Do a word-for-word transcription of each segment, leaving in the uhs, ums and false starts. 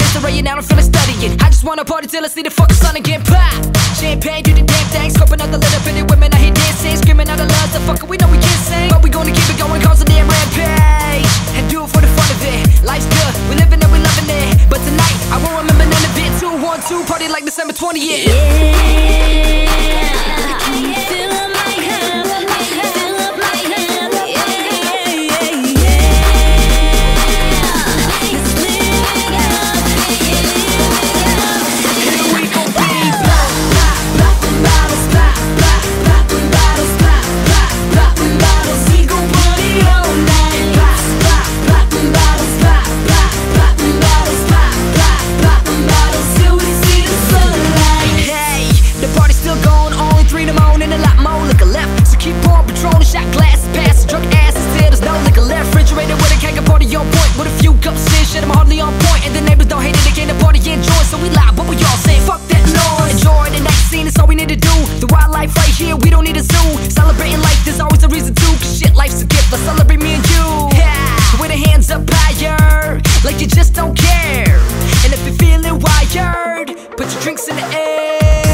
it's a rain, now I'm feeling studying. I just wanna party till I see the fucking sun again. Pop! Champagne, do the damn thing. Scoping out the little bitty women out here dancing. Screaming out the love, so fuck it, we know we can't sing. But we gonna keep it going, cause a damn rampage. And do it for the fun of it. Life's good, we living and we loving it. But tonight, I won't remember none of it. Two, one, two, party like December twentieth. Yeah. Fill up my cup, fill up my cup, yeah, yeah, yeah. Let's live it up, yeah, live it up. Here we gon' be pop, pop, poppin' bottles, pop, pop, poppin' bottles, pop, pop, poppin' bottles. We gon' party all night. Pop, pop, poppin' bottles, pop, pop, poppin' bottles, pop, pop, poppin' bottles till we see the sunlight. Hey, the party's still going, only three in the morning, a lot more liquor left. So keep pouring Patron and shot glasses, pass drunk asses till there's no liquor left. Refrigerator with a keg of party on point, with a few cups of shit, I'm hardly on point. And the neighbors don't hate it, they came to party enjoy. So we live, but we all say fuck that noise. Enjoy the night scene, it's all we need to do. The wildlife right here, we don't need a zoo. Celebrating life, there's always a reason to. Cause shit, life's a gift, let's celebrate me and you. Yeah, with the hands up higher, like you just don't care. And if you're feeling wired, put your drinks in the air.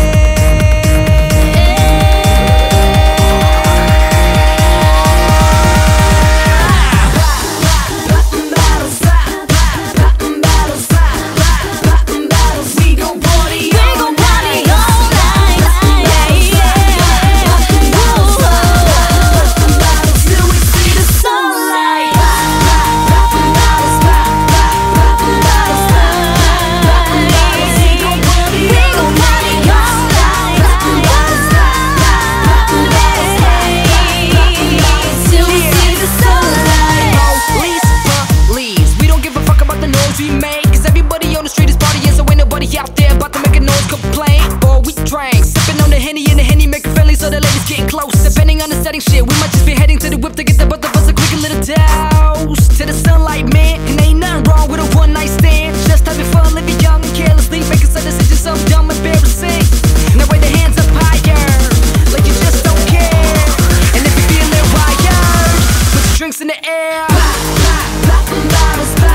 Out there about to make a noise, complain. Boy, we drank, sipping on the Henny and the Henny make it friendly so the ladies getting close. Depending on the setting, shit, we might just be heading to the whip to get the both of us a quick little dose to the sunlight, man. And ain't nothing wrong with a one night stand. Just having fun, living young and carelessly, making some decisions, some dumb embarrassing. Now wave the hands up higher, like you just don't care. And if you feeling wired, put your drinks in the air. Pop, pop, poppin' bottles, pop.